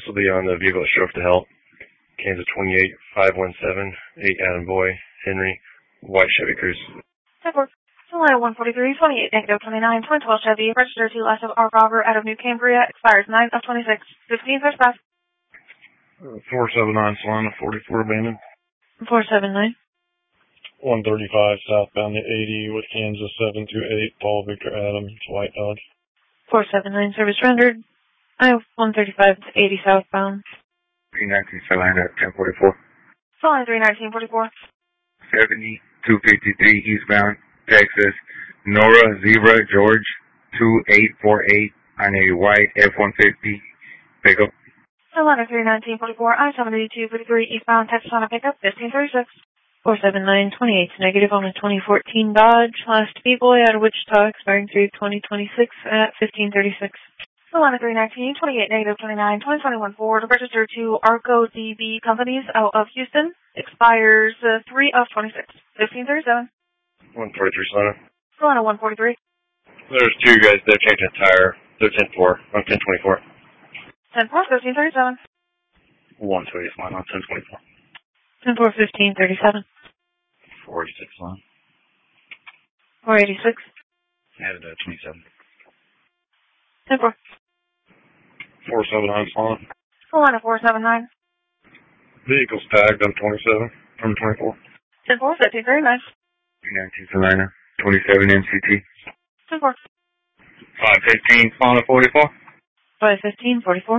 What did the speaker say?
will be on the vehicle that showed up to help. Kansas 28-517, 8 Adam Boy, Henry, white Chevy Cruze. 10-4. July 143, 28, negative 29, 2012 Chevy, registered to last of R. Robert out of New Cambria, expires 9 of 26, 15 first pass. 479 Solana, 44 abandoned. 479. 135 southbound to 80 with Kansas 728, Paul Victor Adams, white Dodge. 479, service rendered. I have 135 to 80 southbound. 319 Solana, 1044. Solana 31944. 7253 eastbound, Texas, Nora Zebra George 2848 on a white F-150 pickup. Solana 31944, I-7253 eastbound, Texas on a pickup, 1536. 479, 28 negative on a 2014 Dodge, last B-Boy out of Wichita, expiring through 2026 at 1536. Solana 319, 28 negative 29, 2021 Ford, registered to Arco DB Companies out of Houston, expires 3 of 26, 1537. 143 Solana. Solana 143. There's two guys there changing a tire. They're 10-4 on 1024. 10-4, 1537. 120 Solana on 1024. 10-4, 1537. 486 Solana. 486. Added 27. 10-4. 479 Solana. Solana 479. Vehicles tagged on 27 from 24. 10-4, 1539. 319 Solana, 27 MCT. 10-4. 515 Solana 44. 515, 44.